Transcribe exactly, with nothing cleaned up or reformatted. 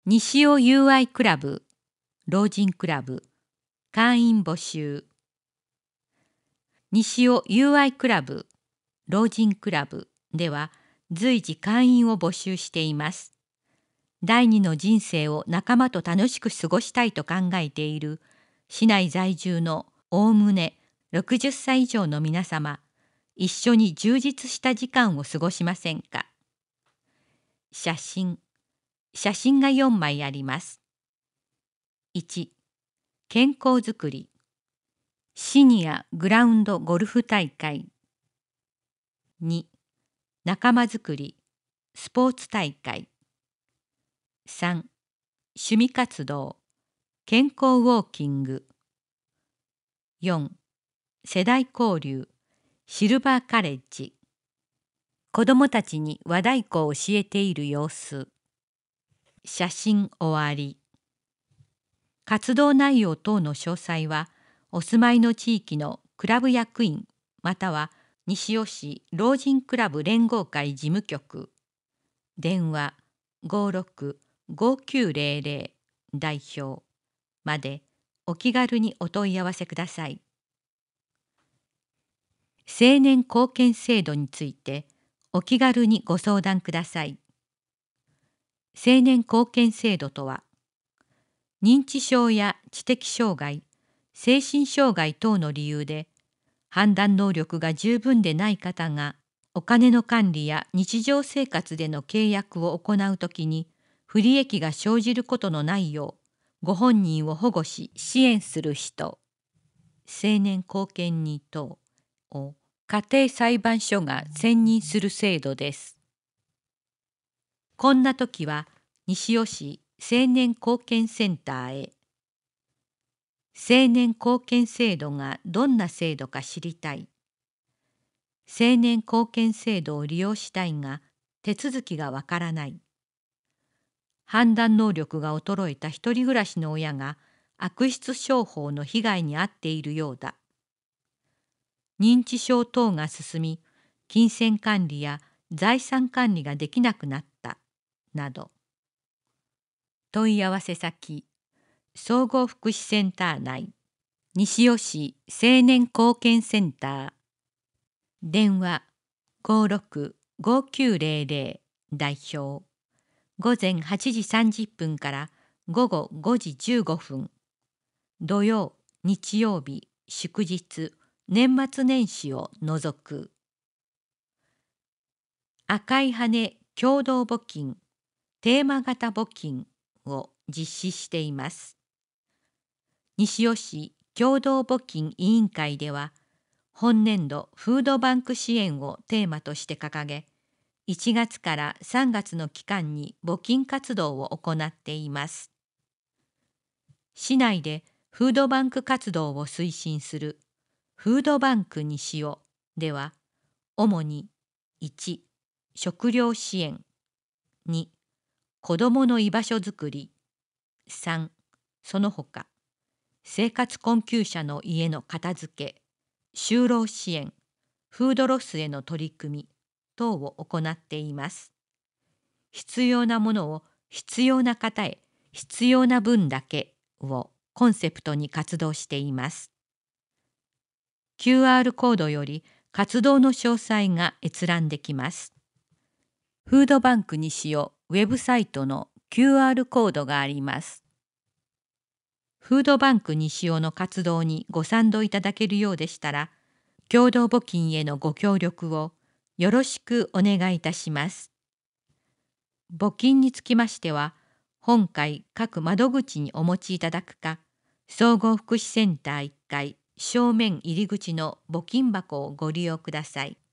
西尾友愛クラブ、老人クラブ、会員募集。西尾友愛クラブ、老人クラブでは随時会員を募集しています。第二の人生を仲間と楽しく過ごしたいと考えている市内在住のおおむねろくじゅっさい以上の皆様、一緒に充実した時間を過ごしませんか。写真、写真がよんまいあります。いち、健康づくり、シニアグラウンドゴルフ大会。に、仲間づくり、スポーツ大会。さん、趣味活動、健康ウォーキング。よん、世代交流、シルバーカレッジ。子どもたちに和太鼓を教えている様子。写真終わり。活動内容等の詳細は、お住まいの地域のクラブ役員または西尾市老人クラブ連合会事務局、電話 ごーろくごーきゅうぜろぜろ 代表までお気軽にお問い合わせください。青年貢献制度についてお気軽にご相談ください。青年貢献制度とは、認知症や知的障害、精神障害等の理由で判断能力が十分でない方がお金の管理や日常生活での契約を行うときに不利益が生じることのないようご本人を保護し支援する人、青年後見人等を家庭裁判所が選任する制度です。こんな時は西尾市青年貢献センターへ。青年貢献制度がどんな制度か知りたい。青年貢献制度を利用したいが手続きがわからない。判断能力が衰えた一人暮らしの親が悪質商法の被害に遭っているようだ。認知症等が進み、金銭管理や財産管理ができなくなったなど。問い合わせ先、総合福祉センター内、西尾市青年貢献センター、電話 ごーろくごーきゅうぜろぜろ 代表、午前はちじさんじゅっぷんから午後ごじじゅうごふん、土曜、日曜日、祝日、年末年始を除く。赤い羽共同募金、テーマ型募金を実施しています。西尾市共同募金委員会では、本年度フードバンク支援をテーマとして掲げ、いちがつからさんがつの期間に募金活動を行っています。市内でフードバンク活動を推進するフードバンク西尾では、主にいち、食料支援、に、子どもの居場所づくり、さん、その他、生活困窮者の家の片付け、就労支援、フードロスへの取り組み等を行っています。必要なものを必要な方へ必要な分だけをコンセプトに活動しています。キューアール コードより活動の詳細が閲覧できます。フードバンク西尾ウェブサイトの キューアール コードがあります。フードバンク西尾の活動にご賛同いただけるようでしたら、共同募金へのご協力をよろしくお願いいたします。募金につきましては、本会各窓口にお持ちいただくか、総合福祉センターいっかい正面入り口の募金箱をご利用ください。